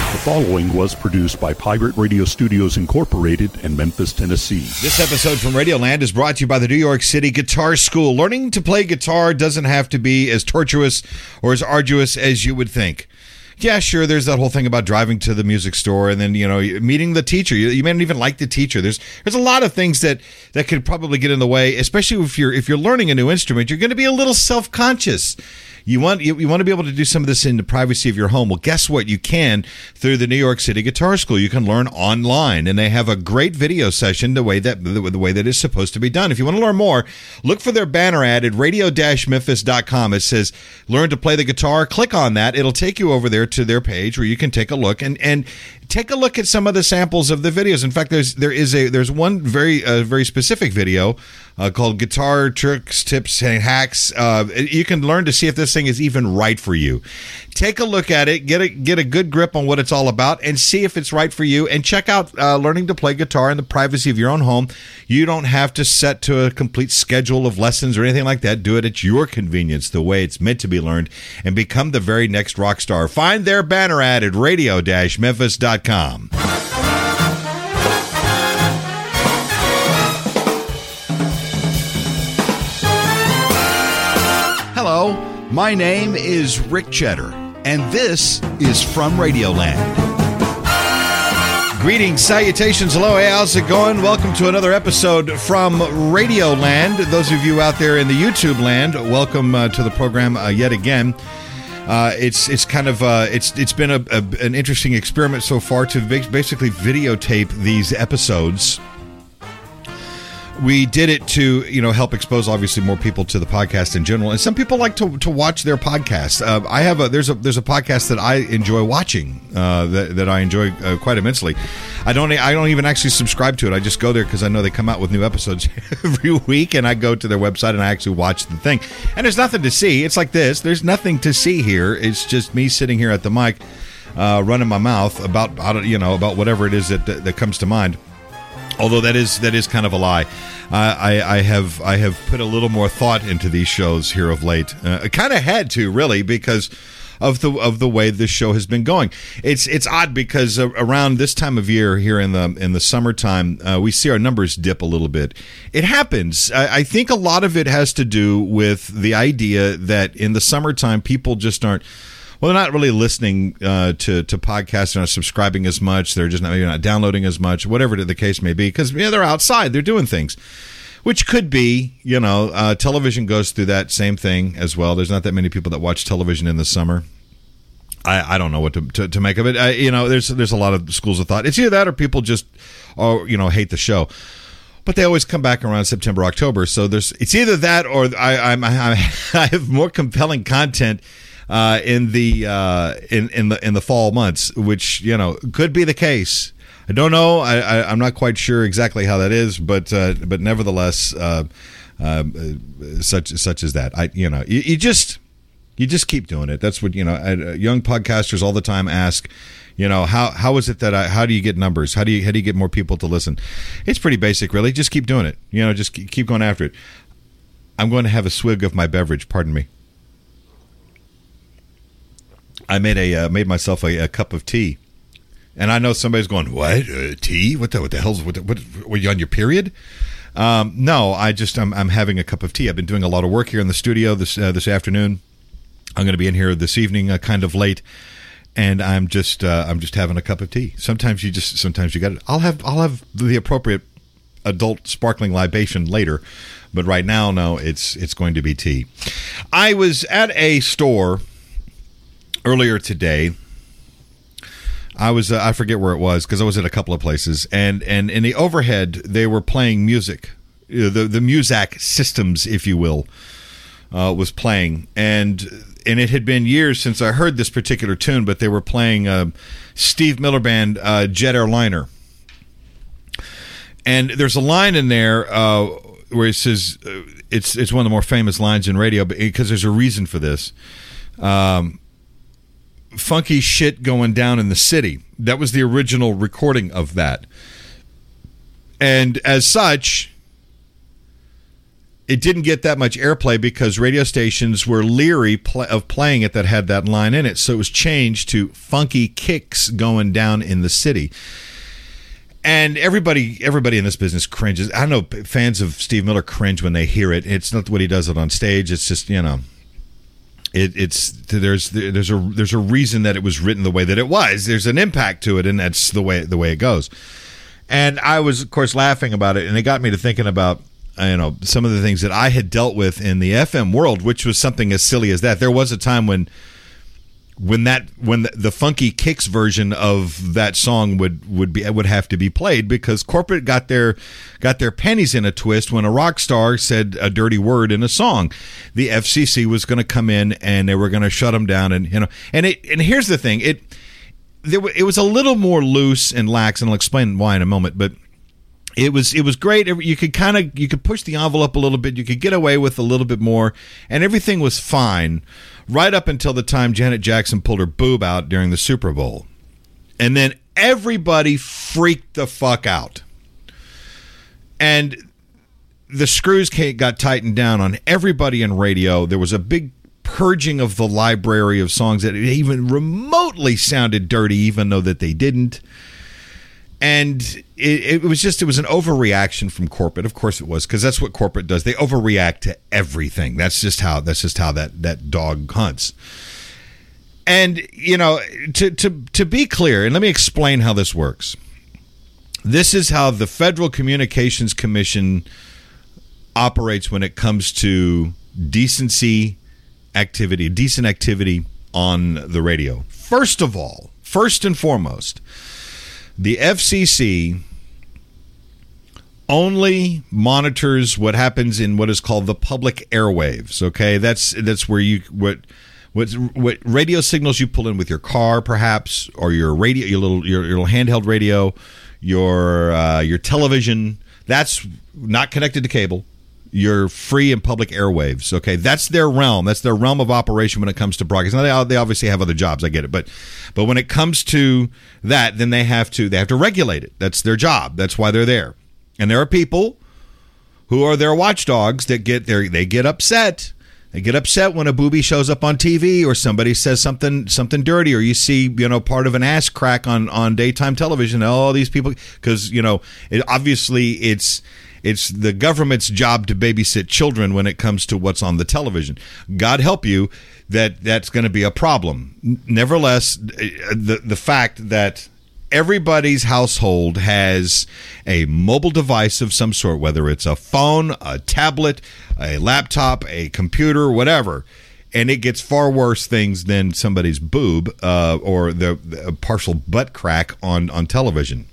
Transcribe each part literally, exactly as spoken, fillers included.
The following was produced by Pirate Radio Studios Incorporated in Memphis, Tennessee. This episode from Radioland is brought to you by the New York City Guitar School. Learning to play guitar doesn't have to be as tortuous or as arduous as you would think. Yeah, sure, there's that whole thing about driving to the music store and then, you know, meeting the teacher. You, you may not even like the teacher. There's there's a lot of things that, that could probably get in the way, especially if you're if you're learning a new instrument. You're going to be a little self-conscious. You want you, you want to be able to do some of this in the privacy of your home. Well, guess what? You can through the New York City Guitar School. You can learn online, and they have a great video session the way that the, the way that it's supposed to be done. If you want to learn more, look for their banner ad at radio dash memphis dot com. It says "Learn to play the guitar." Click on that. It'll take you over there to their page where you can take a look and and take a look at some of the samples of the videos. In fact, there's there is a there's one very uh, very specific video uh, called "Guitar Tricks, Tips, and Hacks." Uh, you can learn to see if this thing is even right for you. Take a look at it, get a get a good grip on what it's all about, and see if it's right for you. And check out uh, learning to play guitar in the privacy of your own home. You don't have to set to a complete schedule of lessons or anything like that. Do it at your convenience, the way it's meant to be learned, and become the very next rock star. Find their banner ad at radio dash memphis dot com. Hello, my name is Rick Cheddar, and this is From Radioland. Greetings, salutations, hello, hey, how's it going? Welcome to another episode from Radioland. Those of you out there in the YouTube land, welcome uh, to the program uh, yet again. Uh, it's it's kind of uh, it's it's been a, a, an interesting experiment so far to basically videotape these episodes. We did it to, you know, help expose obviously more people to the podcast in general, and some people like to to watch their podcasts. Uh, I have a there's a there's a podcast that I enjoy watching uh, that that I enjoy uh, quite immensely. I don't I don't even actually subscribe to it. I just go there because I know they come out with new episodes every week, and I go to their website and I actually watch the thing. And there's nothing to see. It's like this. There's nothing to see here. It's just me sitting here at the mic, uh, running my mouth about you know about whatever it is that that, that comes to mind. Although that is that is kind of a lie. Uh, I, I have I have put a little more thought into these shows here of late. Uh, I kind of had to, really, because of the of the way this show has been going. It's it's odd because uh, around this time of year here in the in the summertime, uh, we see our numbers dip a little bit. It happens. I, I think a lot of it has to do with the idea that in the summertime people just aren't. Well, they're not really listening uh, to to podcasts. They're not subscribing as much. They're just not, maybe not downloading as much, whatever the case may be, because yeah, they're outside. They're doing things, which could be, you know, uh, television goes through that same thing as well. There's not that many people that watch television in the summer. I, I don't know what to, to, to make of it. I, you know, there's there's a lot of schools of thought. It's either that or people just, oh, you know, hate the show. But they always come back around September, October. So there's it's either that or I I'm, I, I have more compelling content Uh, in the uh, in in the in the fall months, which you know could be the case. I don't know. I, I I'm not quite sure exactly how that is, but uh, but nevertheless, uh, uh, such such as that. I you know you, you just you just keep doing it. That's what you know. Uh, young podcasters all the time ask, you know, how how is it that I how do you get numbers? How do you how do you get more people to listen? It's pretty basic, really. Just keep doing it. You know, just keep going after it. I'm going to have a swig of my beverage. Pardon me. I made a uh, made myself a, a cup of tea, and I know somebody's going, "What uh, tea? What the what the hell's what? The, what were you on your period?" Um, no, I just I'm I'm having a cup of tea. I've been doing a lot of work here in the studio this uh, this afternoon. I'm going to be in here this evening, uh, kind of late, and I'm just uh, I'm just having a cup of tea. Sometimes you just sometimes you got it. I'll have I'll have the appropriate adult sparkling libation later, but right now, no, it's it's going to be tea. I was at a store earlier today. I was uh, I forget where it was because I was at a couple of places, and and in the overhead they were playing music, the the Muzak systems, if you will, uh, was playing, and and it had been years since I heard this particular tune, but they were playing uh, Steve Miller Band, uh, Jet Airliner, and there's a line in there uh, where it says uh, it's it's one of the more famous lines in radio, because there's a reason for this. Um, funky shit going down in the city. That was the original recording of that. And as such, it didn't get that much airplay because radio stations were leery pl- of playing it that had that line in it. So it was changed to Funky Kicks Going Down in the City. And everybody everybody in this business cringes. I know fans of Steve Miller cringe when they hear it. It's not what he does it on stage. It's just, you know, it, it's there's there's a there's a reason that it was written the way that it was. There's an impact to it, and that's the way the way it goes. And I was, of course, laughing about it, and it got me to thinking about, you know, some of the things that I had dealt with in the F M world, which was something as silly as that. There was a time when when that when the, the Funky Kicks version of that song would would be would have to be played because corporate got their got their pennies in a twist when a rock star said a dirty word in a song. The F C C was going to come in and they were going to shut them down, and you know, and it and here's the thing, it there it was a little more loose and lax, and I'll explain why in a moment, but It was it was great. You could kind of you could push the envelope a little bit. You could get away with a little bit more, and everything was fine, right up until the time Janet Jackson pulled her boob out during the Super Bowl, and then everybody freaked the fuck out, and the screws got tightened down on everybody in radio. There was a big purging of the library of songs that even remotely sounded dirty, even though that they didn't. And it, it was just, it was an overreaction from corporate. Of course it was, because that's what corporate does. They overreact to everything. That's just how, that's just how that, that dog hunts. And, you know, to, to, to be clear, and let me explain how this works. This is how the Federal Communications Commission operates when it comes to decency activity, decent activity on the radio. First of all, first and foremost, the F C C only monitors what happens in what is called the public airwaves. Okay, that's that's where you what what what radio signals you pull in with your car, perhaps, or your radio, your little your, your little handheld radio, your uh, your television. That's not connected to cable. Your free and public airwaves. Okay, that's their realm. That's their realm of operation when it comes to broadcasting. Now they, they obviously have other jobs. I get it, but but when it comes to that, then they have to they have to regulate it. That's their job. That's why they're there. And there are people who are their watchdogs that get their they get upset. They get upset when a booby shows up on T V or somebody says something something dirty, or you see, you know, part of an ass crack on on daytime television. All these people, because, you know, it, obviously it's. It's the government's job to babysit children when it comes to what's on the television. God help you that that's going to be a problem. Nevertheless, the the fact that everybody's household has a mobile device of some sort, whether it's a phone, a tablet, a laptop, a computer, whatever, and it gets far worse things than somebody's boob uh, or the, the partial butt crack on, on television.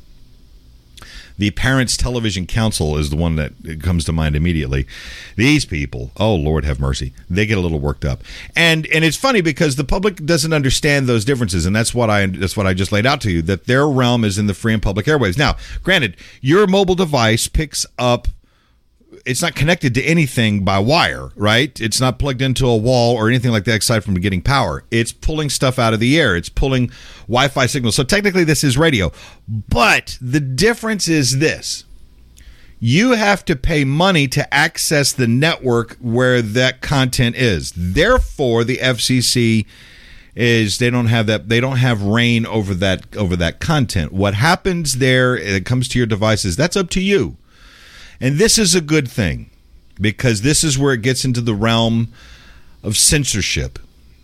The Parents Television Council is the one that comes to mind immediately. These people, oh, Lord have mercy, they get a little worked up. And and it's funny because the public doesn't understand those differences, and that's what I that's what I just laid out to you, that their realm is in the free and public airwaves. Now, granted, your mobile device picks up, it's not connected to anything by wire, right? It's not plugged into a wall or anything like that aside from getting power. It's pulling stuff out of the air. It's pulling Wi-Fi signals. So technically this is radio. But the difference is this. You have to pay money to access the network where that content is. Therefore, the F C C is they don't have that they don't have reign over that over that content. What happens there, it comes to your devices, that's up to you. And this is a good thing, because this is where it gets into the realm of censorship.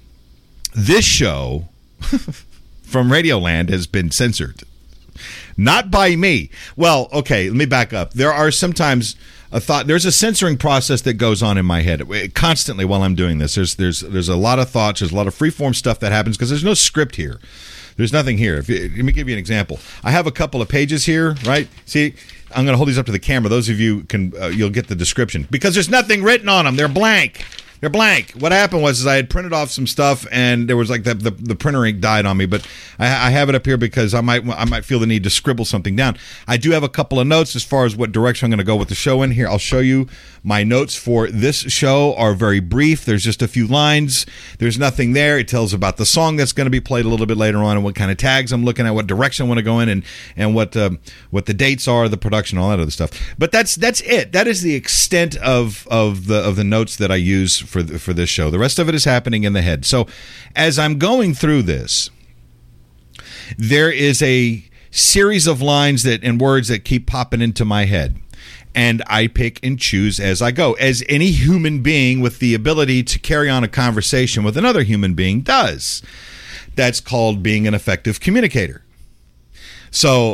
This show from Radioland has been censored. Not by me. Well, okay, let me back up. There are sometimes a thought, there's a censoring process that goes on in my head constantly while I'm doing this. There's there's there's a lot of thoughts, there's a lot of freeform stuff that happens because there's no script here. There's nothing here. If you, let me give you an example. I have a couple of pages here, right? See, I'm going to hold these up to the camera. Those of you can, uh, you'll get the description. Because there's nothing written on them. They're blank. They're blank. What happened was is I had printed off some stuff, and there was like the the, the printer ink died on me. But I, I have it up here because I might I might feel the need to scribble something down. I do have a couple of notes as far as what direction I'm going to go with the show in here. I'll show you my notes for this show are very brief. There's just a few lines. There's nothing there. It tells about the song that's going to be played a little bit later on and what kind of tags I'm looking at, what direction I want to go in, and and what um, what the dates are, the production, all that other stuff. But that's that's it. That is the extent of of the of the notes that I use for the, for this show. The rest of it is happening in the head. So as I'm going through this, there is a series of lines that and words that keep popping into my head. And I pick and choose as I go, as any human being with the ability to carry on a conversation with another human being does. That's called being an effective communicator. So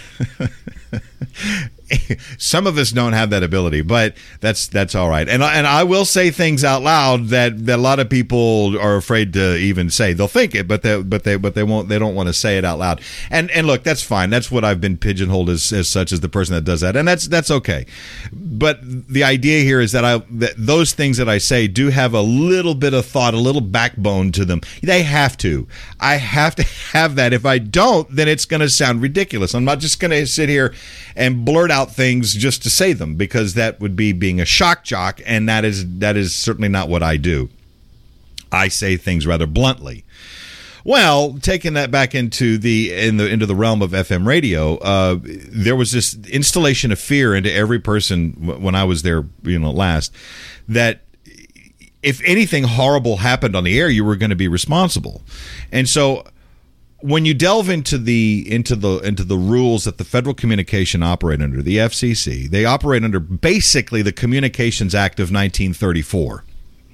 some of us don't have that ability, but that's that's all right. And and I will say things out loud that, that a lot of people are afraid to even say. They'll think it, but they but they but they won't. They don't want to say it out loud. And and look, that's fine. That's what I've been pigeonholed as as such as the person that does that, and that's that's okay. But the idea here is that I that those things that I say do have a little bit of thought, a little backbone to them. They have to. I have to have that. If I don't, then it's going to sound ridiculous. I'm not just going to sit here and blurt out things just to say them, because that would be being a shock jock, and that is that is certainly not what I do. I say things rather bluntly. Well, taking that back into the in the into the realm of F M radio, uh, there was this installation of fear into every person when I was there, you know, last, that if anything horrible happened on the air, you were going to be responsible. And so when you delve into the into the into the rules that the Federal Communication operate under, the F C C, they operate under basically the Communications Act of nineteen thirty-four.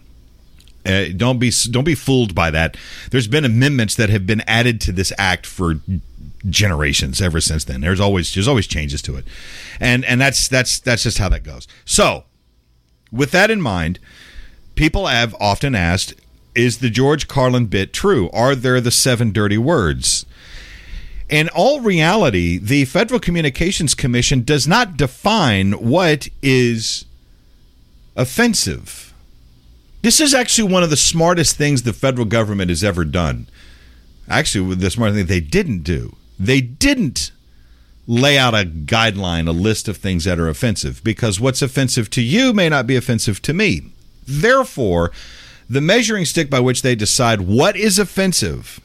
Uh, don't be don't be fooled by that. There's been amendments that have been added to this act for generations ever since then. There's always there's always changes to it, and and that's that's that's just how that goes. So, with that in mind, people have often asked, is the George Carlin bit true? Are there the seven dirty words? In all reality, the Federal Communications Commission does not define what is offensive. This is actually one of the smartest things the federal government has ever done. Actually, the smartest thing they didn't do. They didn't lay out a guideline, a list of things that are offensive, because what's offensive to you may not be offensive to me. Therefore, the measuring stick by which they decide what is offensive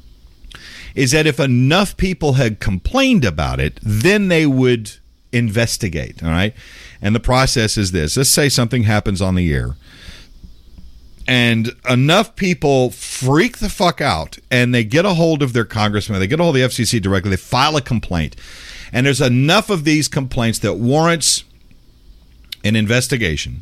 is that if enough people had complained about it, then they would investigate, all right? And the process is this. Let's say something happens on the air, and enough people freak the fuck out, and they get a hold of their congressman, they get a hold of the F C C directly, they file a complaint, and there's enough of these complaints that warrants an investigation.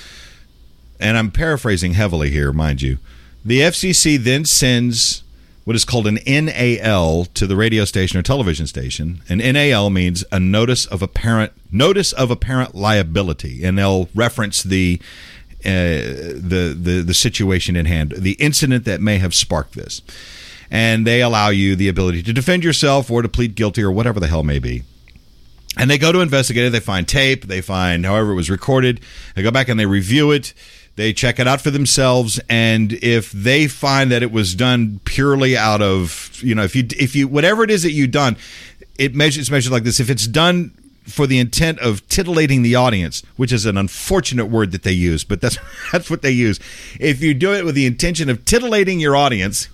And I'm paraphrasing heavily here, mind you. The F C C then sends what is called an N A L to the radio station or television station. An N A L means a notice of apparent notice of apparent liability, and they'll reference the uh, the the the situation in hand, the incident that may have sparked this, and they allow you the ability to defend yourself or to plead guilty or whatever the hell may be. And they go to investigate it. They find tape. They find however it was recorded. They go back and they review it. They check it out for themselves, and if they find that it was done purely out of, you know, if you if you whatever it is that you've done, it measures it's measured like this. If it's done for the intent of titillating the audience, which is an unfortunate word that they use, but that's that's what they use. If you do it with the intention of titillating your audience,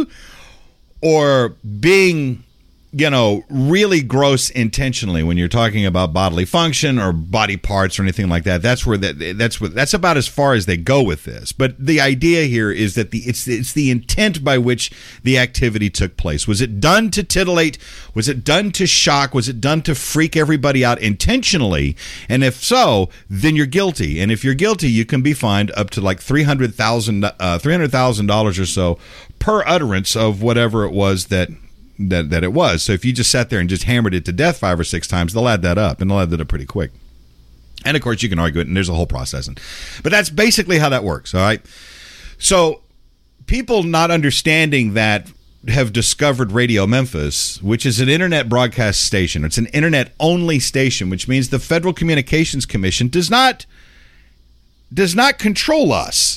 or being, you know, really gross intentionally when you're talking about bodily function or body parts or anything like that, that's where that that's what that's about as far as they go with this. But the idea here is that the it's it's the intent by which the activity took place. Was it done to titillate? Was it done to shock? Was it done to freak everybody out intentionally? And if so, then you're guilty. And if you're guilty, you can be fined up to like three hundred thousand uh, three hundred thousand dollars or so per utterance of whatever it was that. That that it was. So if you just sat there and just hammered it to death five or six times, they'll add that up, and they'll add that up pretty quick. And of course, you can argue it, and there's a whole process. But that's basically how that works. All right. So people not understanding that have discovered Radio Memphis, which is an internet broadcast station. It's an internet only station, which means the Federal Communications Commission does not does not control us.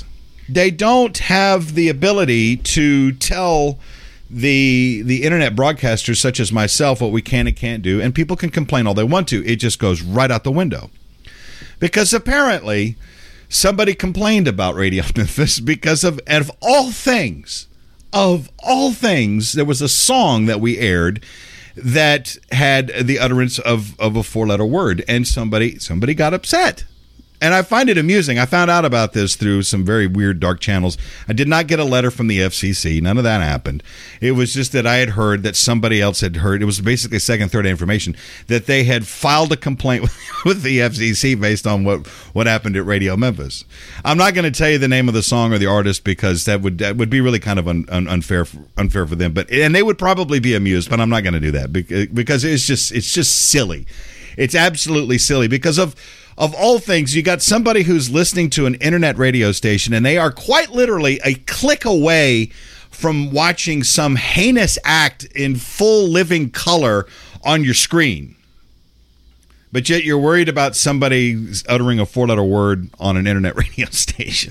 They don't have the ability to tell the the internet broadcasters such as myself what we can and can't do, and people can complain all they want to. It just goes right out the window. Because apparently somebody complained about Radio Memphis because of, and of all things, of all things, there was a song that we aired that had the utterance of, of a four-letter word, and somebody somebody got upset. And I find it amusing. I found out about this through some very weird dark channels. I did not get a letter from the F C C. None of that happened. It was just that I had heard that somebody else had heard. It was basically second, third information that they had filed a complaint with, with the F C C based on what, what happened at Radio Memphis. I'm not going to tell you the name of the song or the artist because that would that would be really kind of un, un, unfair for, unfair for them. But and they would probably be amused, but I'm not going to do that because, because it's just it's just silly. It's absolutely silly because of. Of all things, you got somebody who's listening to an internet radio station, and they are quite literally a click away from watching some heinous act in full living color on your screen. But yet you're worried about somebody uttering a four-letter word on an internet radio station.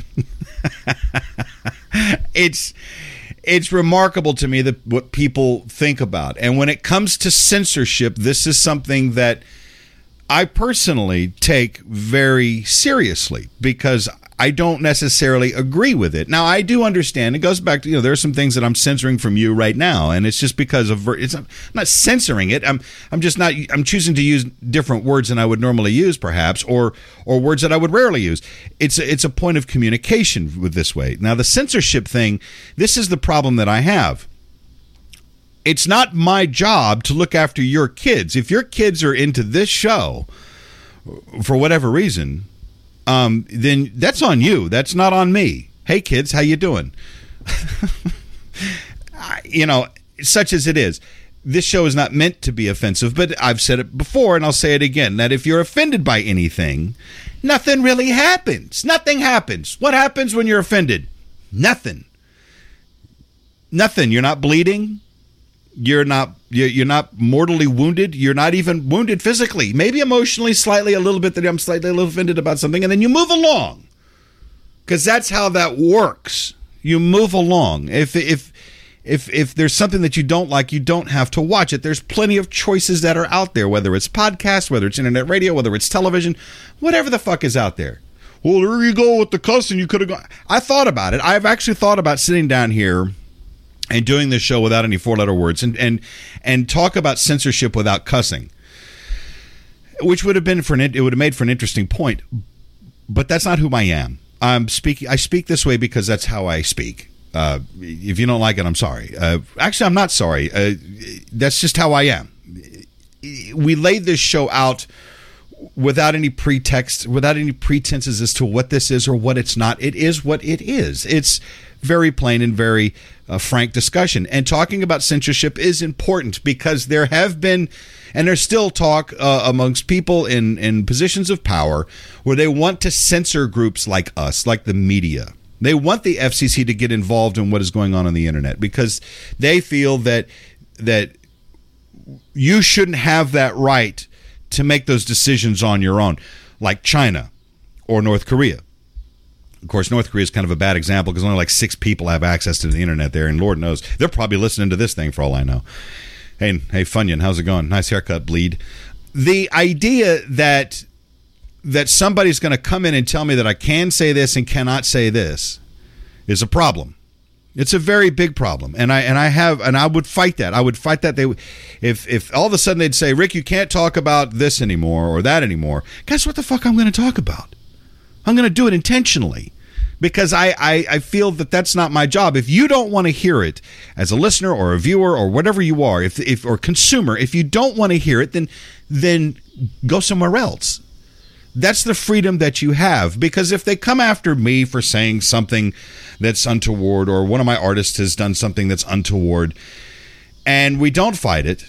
It's it's remarkable to me that what people think about. And when it comes to censorship, this is something that I personally take very seriously because I don't necessarily agree with it. Now, I do understand. It goes back to, you know, there are some things that I'm censoring from you right now, and it's just because of, it's not, I'm not censoring it. I'm I'm just not, I'm choosing to use different words than I would normally use, perhaps, or or words that I would rarely use. It's a, it's a point of communication with this way. Now, the censorship thing, this is the problem that I have. It's not my job to look after your kids. If your kids are into this show for whatever reason, um, then that's on you. That's not on me. Hey, kids, how you doing? You know, such as it is. This show is not meant to be offensive, but I've said it before, and I'll say it again, that if you're offended by anything, nothing really happens. Nothing happens. What happens when you're offended? Nothing. Nothing. You're not bleeding. You're not you're not mortally wounded. You're not even wounded physically. Maybe emotionally, slightly, a little bit that I'm slightly a little offended about something, and then you move along. Because that's how that works. You move along. If if if if there's something that you don't like, you don't have to watch it. There's plenty of choices that are out there, whether it's podcasts, whether it's internet radio, whether it's television, whatever the fuck is out there. Well, there you go with the cussing. You could have gone. I thought about it. I've actually thought about sitting down here and doing this show without any four-letter words, and, and and talk about censorship without cussing, which would have been for an it would have made for an interesting point. But that's not who I am. I'm speaking. I speak this way because that's how I speak. Uh, if you don't like it, I'm sorry. Uh, actually, I'm not sorry. Uh, that's just how I am. We laid this show out without any pretext, without any pretenses as to what this is or what it's not. It is what it is. It's very plain and very uh, frank discussion. And talking about censorship is important because there have been, and there's still talk uh, amongst people in, in positions of power where they want to censor groups like us, like the media. They want the F C C to get involved in what is going on on the internet because they feel that that you shouldn't have that right to make those decisions on your own, like China or North Korea. Of course, North Korea is kind of a bad example because only like six people have access to the internet there, and Lord knows they're probably listening to this thing for all I know. Hey, hey, Funyun, how's it going? Nice haircut, bleed. The idea that that somebody's going to come in and tell me that I can say this and cannot say this is a problem. It's a very big problem, and I and I have and I would fight that. I would fight that. They, if if all of a sudden they'd say, Rick, you can't talk about this anymore or that anymore. Guess what the fuck I'm going to talk about? I'm going to do it intentionally. Because I, I, I feel that that's not my job. If you don't want to hear it as a listener or a viewer or whatever you are, if if or consumer, if you don't want to hear it, then then go somewhere else. That's the freedom that you have. Because if they come after me for saying something that's untoward, or one of my artists has done something that's untoward, and we don't fight it,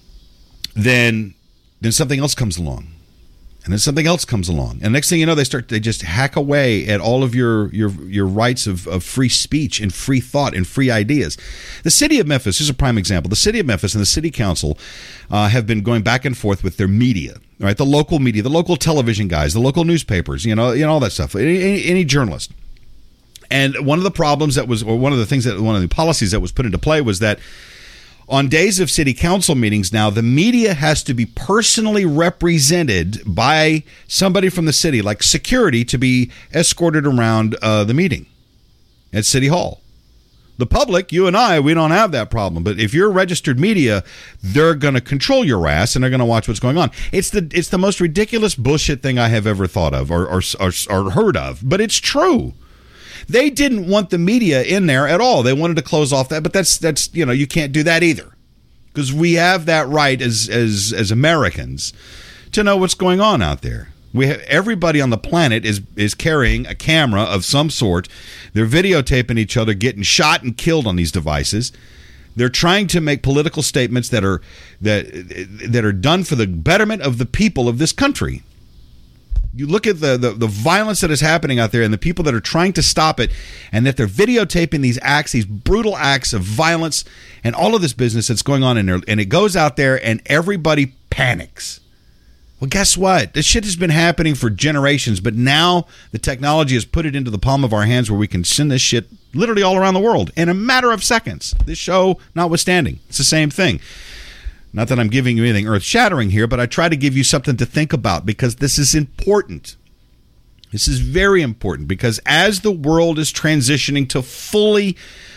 then then something else comes along. And then something else comes along. And next thing you know, they start they just hack away at all of your your, your rights of, of free speech and free thought and free ideas. The city of Memphis is a prime example. The city of Memphis and the city council uh, have been going back and forth with their media, right? The local media, the local television guys, the local newspapers, you know, you know all that stuff. Any, any, any journalist. And one of the problems that was, or one of the things that, one of the policies that was put into play was that on days of city council meetings now, the media has to be personally represented by somebody from the city, like security, to be escorted around uh, the meeting at City Hall. The public, you and I, we don't have that problem. But if you're registered media, they're going to control your ass and they're going to watch what's going on. It's the it's the most ridiculous bullshit thing I have ever thought of or or, or, or heard of, but it's true. They didn't want the media in there at all. They wanted to close off that, but that's that's you know you can't do that either, because we have that right as as as Americans to know what's going on out there. We have, everybody on the planet is is carrying a camera of some sort. They're videotaping each other getting shot and killed on these devices. They're trying to make political statements that are that that are done for the betterment of the people of this country. You look at the, the, the violence that is happening out there and the people that are trying to stop it, and that they're videotaping these acts, these brutal acts of violence and all of this business that's going on in there, and it goes out there and everybody panics. Well, guess what? This shit has been happening for generations, but now the technology has put it into the palm of our hands where we can send this shit literally all around the world in a matter of seconds. This show notwithstanding, it's the same thing. Not that I'm giving you anything earth-shattering here, but I try to give you something to think about, because this is important. This is very important, because as the world is transitioning to fully,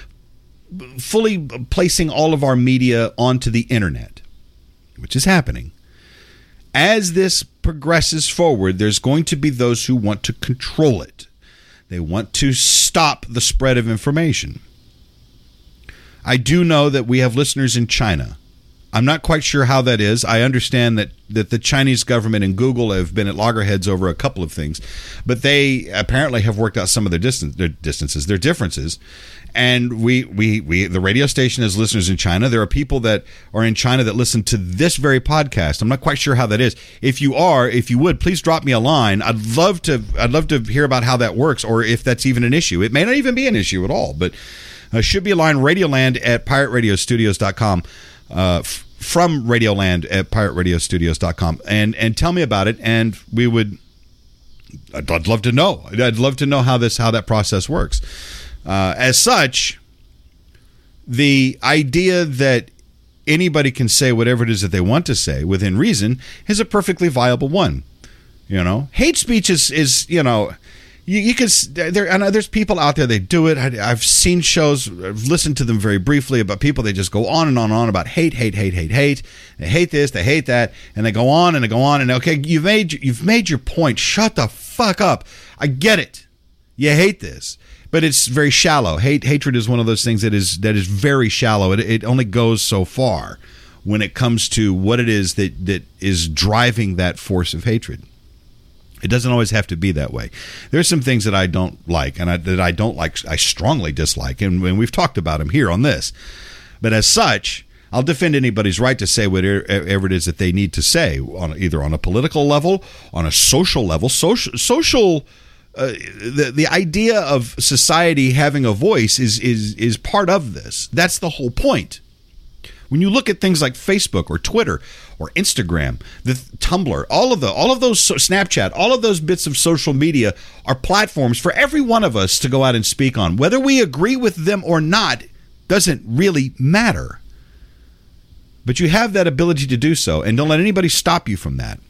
fully placing all of our media onto the internet, which is happening, as this progresses forward, there's going to be those who want to control it. They want to stop the spread of information. I do know that we have listeners in China. I'm not quite sure how that is. I understand that, that the Chinese government and Google have been at loggerheads over a couple of things, but they apparently have worked out some of their, distance, their distances, their differences. And we, we, we, the radio station has listeners in China. There are people that are in China that listen to this very podcast. I'm not quite sure how that is. If you are, if you would, please drop me a line. I'd love to, I'd love to hear about how that works, or if that's even an issue. It may not even be an issue at all, but uh, should be a line, Radioland at pirate radio studios dot com. Uh, f- from Radioland at pirate radio studios dot com, and and tell me about it, and we would I'd, I'd love to know I'd love to know how this how that process works. Uh, as such, the idea that anybody can say whatever it is that they want to say within reason is a perfectly viable one. You know, hate speech is is you know You, you can there. I know there's people out there that do it. I, I've seen shows, I've listened to them very briefly about people. They just go on and on and on about hate, hate, hate, hate, hate. They hate this, they hate that, and they go on and they go on. And okay, you've made you've made your point. Shut the fuck up. I get it. You hate this, but it's very shallow. Hate hatred is one of those things that is that is very shallow. It it only goes so far when it comes to what it is that that is driving that force of hatred. It doesn't always have to be that way. There's some things that I don't like, and I, that I don't like, I strongly dislike, and, and we've talked about them here on this. But as such, I'll defend anybody's right to say whatever it is that they need to say, on either on a political level, on a social level. Social, social uh, the the idea of society having a voice is is is part of this. That's the whole point. When you look at things like Facebook or Twitter or Instagram, the Tumblr, all of the, all of those, Snapchat, all of those bits of social media are platforms for every one of us to go out and speak on. Whether we agree with them or not doesn't really matter. But you have that ability to do so, and don't let anybody stop you from that.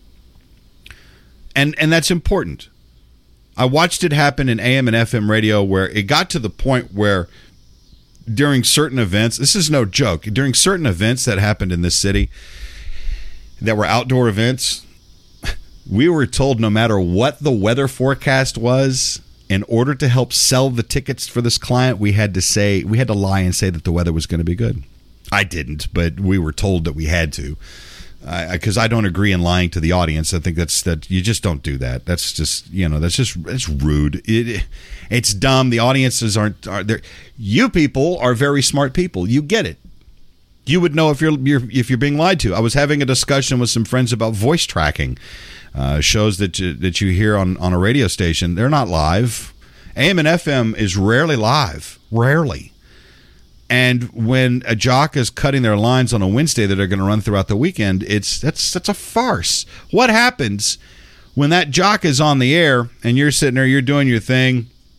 And and that's important. I watched it happen in A M and F M radio, where it got to the point where during certain events, this is no joke, during certain events that happened in this city that were outdoor events, we were told no matter what the weather forecast was, in order to help sell the tickets for this client, we had to say, we had to lie and say that the weather was going to be good. I didn't, but we were told that we had to. Because I, I don't agree in lying to the audience. I think that's that you just don't do that. That's just you know that's just that's rude. It, it's dumb. The audiences aren't are there. You people are very smart people. You get it. You would know if you're, you're if you're being lied to. I was having a discussion with some friends about voice tracking uh, shows that you, that you hear on on a radio station. They're not live. A M and F M is rarely live. Rarely. And when a jock is cutting their lines on a Wednesday that are going to run throughout the weekend, it's that's that's a farce. What happens when that jock is on the air and you're sitting there, you're doing your thing,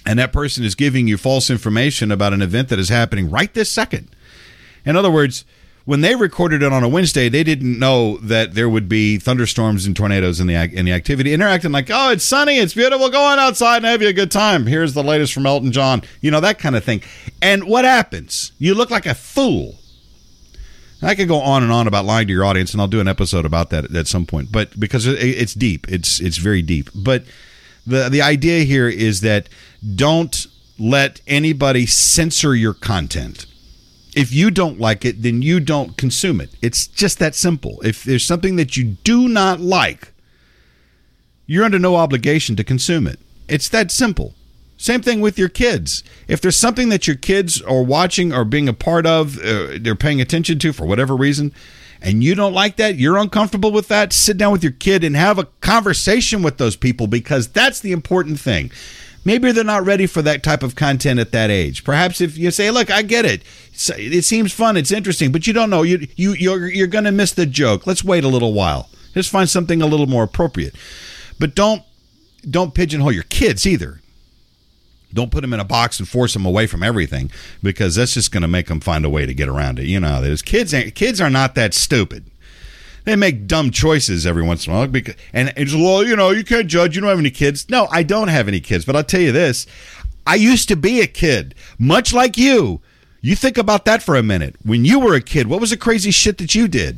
and that person is giving you false information about an event that is happening right this second. In other words, when they recorded it on a Wednesday, they didn't know that there would be thunderstorms and tornadoes in the in the activity. And they're acting like, oh, it's sunny, it's beautiful, go on outside and have you a good time. Here's the latest from Elton John. You know, that kind of thing. And what happens? You look like a fool. I could go on and on about lying to your audience, and I'll do an episode about that at some point. But because it's deep, it's it's very deep. But the the idea here is that don't let anybody censor your content. If you don't like it, then you don't consume it. It's just that simple. If there's something that you do not like, you're under no obligation to consume it. It's that simple. Same thing with your kids. If there's something that your kids are watching or being a part of, uh, they're paying attention to for whatever reason, and you don't like that, you're uncomfortable with that, sit down with your kid and have a conversation with those people, because that's the important thing. Maybe they're not ready for that type of content at that age. Perhaps if you say, look, I get it. It seems fun. It's interesting, but you don't know. You, you, you're, you're going to miss the joke. Let's wait a little while. Just find something a little more appropriate. But don't, don't pigeonhole your kids either. Don't put them in a box and force them away from everything, because that's just going to make them find a way to get around it. You know how that is. Kids, kids are not that stupid. They make dumb choices every once in a while. Because, and it's, well, you know, you can't judge. You don't have any kids. No, I don't have any kids. But I'll tell you this. I used to be a kid, much like you. You think about that for a minute. When you were a kid, what was the crazy shit that you did?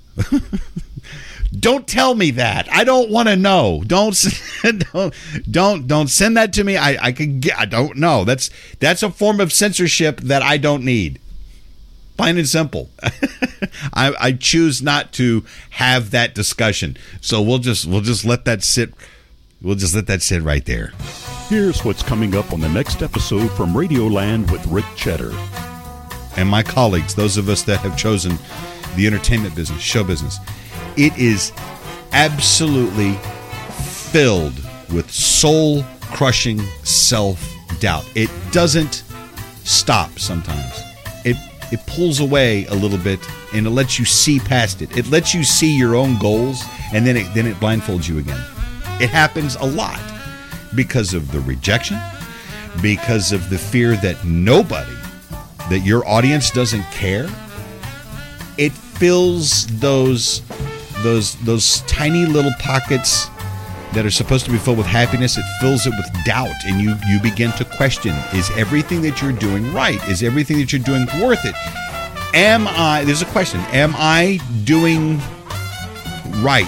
Don't tell me that. I don't want to know. Don't don't don't don't send that to me. I I could get, I don't know. That's that's a form of censorship that I don't need. Plain and simple. I, I choose not to have that discussion. So we'll just we'll just let that sit. We'll just let that sit right there. Here's what's coming up on the next episode from Radioland with Rick Cheddar. And my colleagues, those of us that have chosen the entertainment business, show business, it is absolutely filled with soul-crushing self-doubt. It doesn't stop sometimes. It it pulls away a little bit, and it lets you see past it. It lets you see your own goals, and then it then it blindfolds you again. It happens a lot because of the rejection, because of the fear that nobody, that your audience doesn't care. It fills those those those tiny little pockets that are supposed to be filled with happiness. It fills it with doubt, and you you begin to question, is everything that you're doing right? Is everything that you're doing worth it? Am I, there's a question, am I doing right?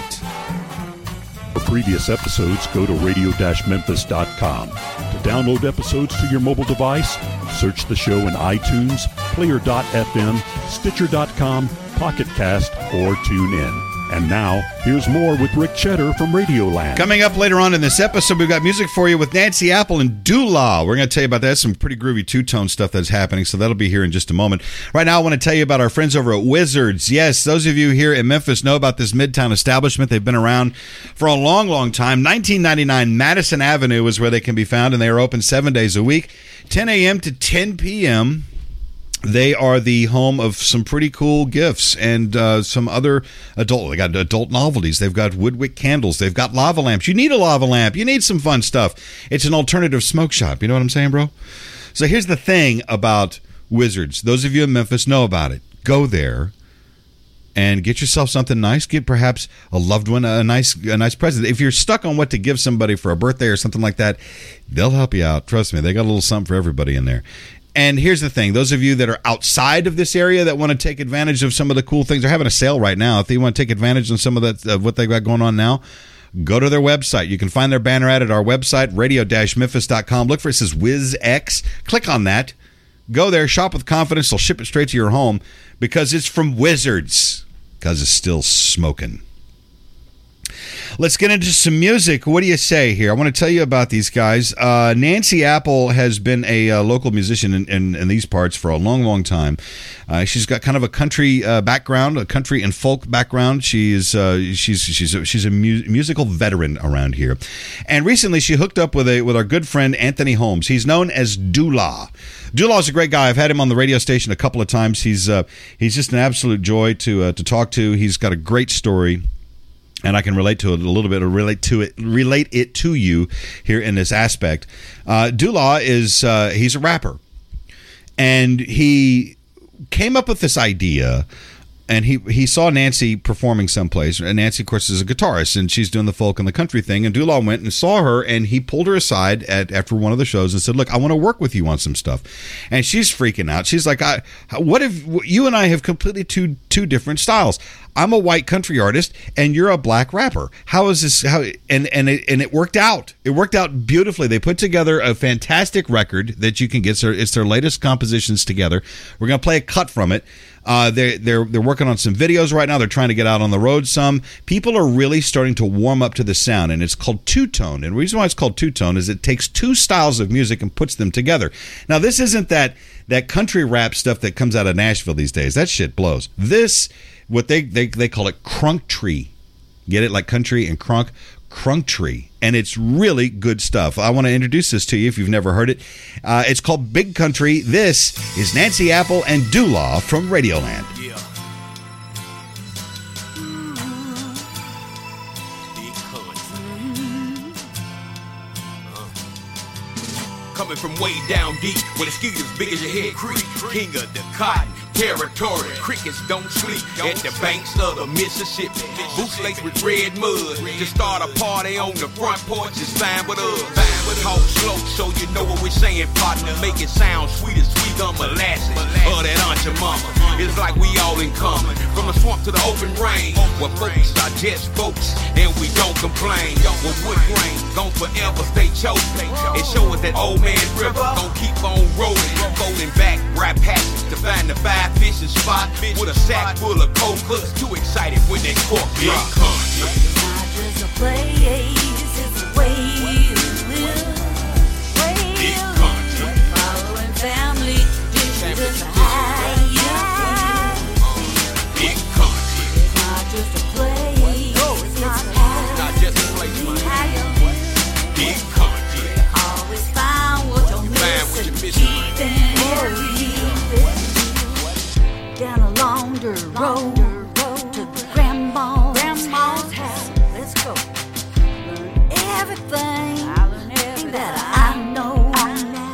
For previous episodes, go to radio dash memphis dot com. To download episodes to your mobile device, search the show in iTunes, player dot f m, stitcher dot com, Pocket Cast, or TuneIn. And now, here's more with Rick Cheddar from Radioland. Coming up later on in this episode, we've got music for you with Nancy Apple and Dula. We're going to tell you about that. Some pretty groovy two-tone stuff that's happening, so that'll be here in just a moment. Right now, I want to tell you about our friends over at Wizards. Yes, those of you here in Memphis know about this Midtown establishment. They've been around for a long, long time. nineteen ninety-nine Madison Avenue is where they can be found, and they are open seven days a week, ten a.m. to ten p.m., They are the home of some pretty cool gifts and uh, some other adult. They got adult novelties. They've got Woodwick candles. They've got lava lamps. You need a lava lamp. You need some fun stuff. It's an alternative smoke shop. You know what I'm saying, bro? So here's the thing about Wizards. Those of you in Memphis know about it. Go there and get yourself something nice. Get perhaps a loved one a nice a nice present. If you're stuck on what to give somebody for a birthday or something like that, they'll help you out. Trust me, they got a little something for everybody in there. And here's the thing. Those of you that are outside of this area that want to take advantage of some of the cool things, they're having a sale right now. If you want to take advantage of some of that, of what they've got going on now, go to their website. You can find their banner ad at our website, radio dash memphis dot com. Look for it. It says WizX. Click on that. Go there. Shop with confidence. They'll ship it straight to your home because it's from Wizards, because it's still smoking. Let's get into some music. What do you say here? I want to tell you about these guys. Uh, Nancy Apple has been a uh, local musician in, in, in these parts for a long, long time. Uh, she's got kind of a country uh, background, a country and folk background. She's uh, she's she's a, she's a mu- musical veteran around here. And recently, she hooked up with a with our good friend Anthony Holmes. He's known as Dula. Dula is a great guy. I've had him on the radio station a couple of times. He's uh, he's just an absolute joy to uh, to talk to. He's got a great story. and I can relate to it a little bit, or relate to it, relate it to you here in this aspect. Uh, Dulaw is uh, he's a rapper, and he came up with this idea. And he, he saw Nancy performing someplace. And Nancy, of course, is a guitarist, and she's doing the folk and the country thing. And Dulaw went and saw her, and he pulled her aside at, after one of the shows and said, look, I want to work with you on some stuff. And she's freaking out. She's like, I, what if you and I have completely two two different styles? I'm a white country artist, and you're a black rapper. How is this? How and and it, and it worked out. It worked out beautifully. They put together a fantastic record that you can get. So it's their latest compositions together. We're going to play a cut from it. Uh, they're they're they're working on some videos right now. They're trying to get out on the road some. People are really starting to warm up to the sound, and it's called two-tone. And the reason why it's called two-tone is it takes two styles of music and puts them together. Now, this isn't that that country rap stuff that comes out of Nashville these days. That shit blows. This, what they they they call it crunk tree. Get it? Like country and crunk. Crunk tree, and it's really good stuff. I want to introduce this to you if you've never heard it. Uh, it's called Big Country. This is Nancy Apple and Dulaw from Radioland. Yeah. Coming from way down deep, where the skeet as big as your head creek. King of the cotton territory, crickets don't sleep at the banks of the Mississippi. Boots laced with red mud, to start a party on the front porch is fine with us. Talk slow so you know what we're saying, partner. Make it sound sweet as sweet gum molasses, or that aunt your mama. It's like we all in common, from the swamp to the open range, where folks are just folks, and we don't complain. Where wood grain gon' forever stay chosen, and show us that old man river gon' keep on rolling, folding back rap patches to find the five fishing spot with a sack full of cold cuts. Too excited when that cork drop. Not just a place, it's a way you live. Way you live. Following family, this is how you feel. Big country. It's not just a place, it's how Not just a place, man. how you live. Big country. Always find what you're Find what missing, you're missing. keeping it real. Down a long dirt road to the grandma's house. Let's go. Learn everything that I know now.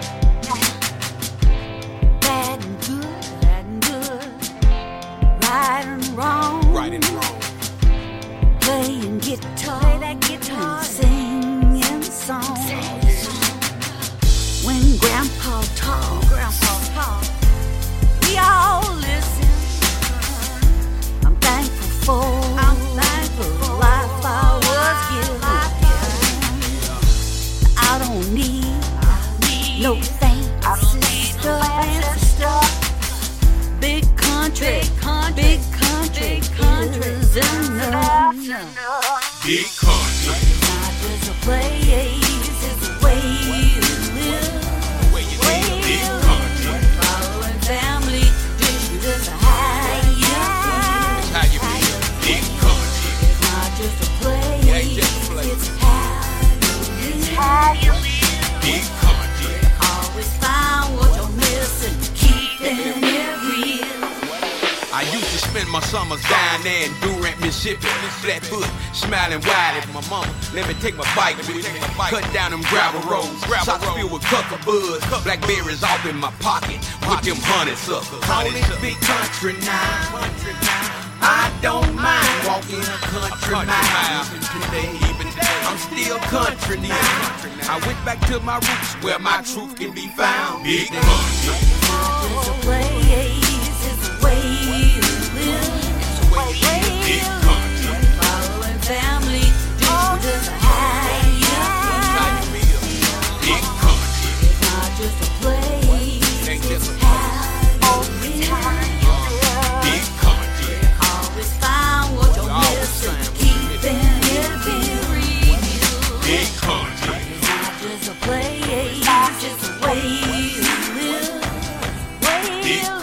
Bad and good, bad and good, right and wrong. Right and wrong. Playing guitar, play that guitar, and singing songs. When Grandpa talks, Grandpa talks, we all listen. I'm thankful for, I'm thankful for life I was given. I don't need, no fancy stuff. Big country, big country, big country is enough. Big country. Not just a place, it's a way you live. Where you live. Big country. Following family, this is how you feel. How you feel. Big country. It's not just a place, It ain't just a place. it's how you live. Big country. Always find what you're missing, keeping it real. I used to spend my summers down there in Durant, Mississippi. Flatfoot, smiling wide at my mama. Let me take my bike with me. Cut down them gravel roads. Socks filled with cuckabuds. Blackberries off in my pocket with them honeysuckles. Call it big country now. I don't mind walking a country mile. Even today, even today, I'm still country now. I went back to my roots where my truth can be found. Big country. It's a place, it's a way you live. Big country. Following family, this is how you feel. Big country. It's not just a place, Ain't just a it's how you feel. Big country. Always find what you're missing, keeping it real. Big country. It's not just a place, it's a way you live. Way you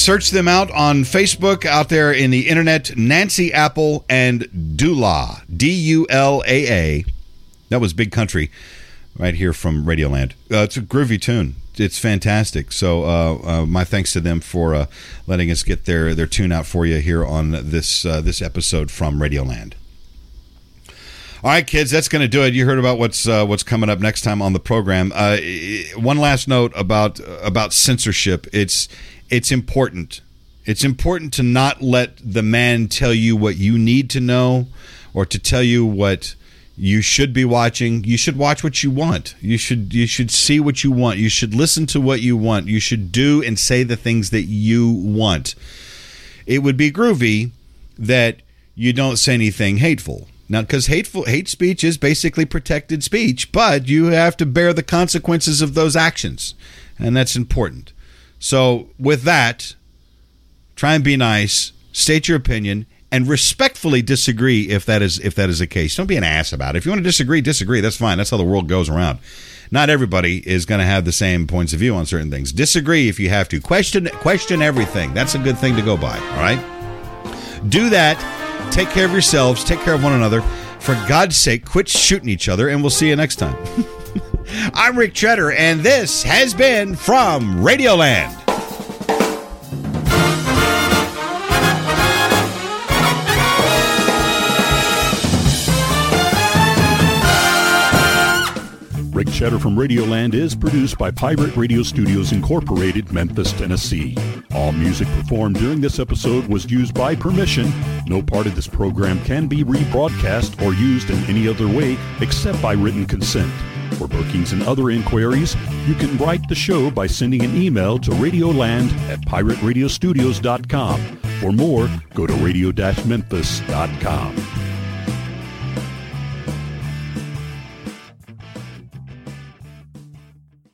search them out on Facebook out there in the internet. Nancy Apple and Dula, D U L A A. That was Big Country right here from Radioland. Uh, it's a groovy tune. It's fantastic. So uh, uh, my thanks to them for uh, letting us get their, their tune out for you here on this uh, this episode from Radioland. All right, kids, that's going to do it. You heard about what's uh, what's coming up next time on the program. Uh, one last note about about censorship. It's it's important. It's important to not let the man tell you what you need to know or to tell you what you should be watching. You should watch what you want. You should you should see what you want. You should listen to what you want. You should do and say the things that you want. It would be groovy that you don't say anything hateful. Now, because hateful hate speech is basically protected speech, but you have to bear the consequences of those actions, and that's important. So with that, try and be nice, state your opinion, and respectfully disagree if that is if that is the case. Don't be an ass about it. If you want to disagree, disagree. That's fine. That's how the world goes around. Not everybody is going to have the same points of view on certain things. Disagree if you have to. Question question everything. That's a good thing to go by, all right? Do that. Take care of yourselves. Take care of one another. For God's sake, quit shooting each other, and we'll see you next time. I'm Rick Cheddar, and this has been From Radioland. Rick Cheddar from Radioland is produced by Pirate Radio Studios Incorporated, Memphis, Tennessee. All music performed during this episode was used by permission. No part of this program can be rebroadcast or used in any other way except by written consent. For bookings and other inquiries, you can write the show by sending an email to radioland at pirate radio studios dot com. For more, go to radio dash memphis dot com.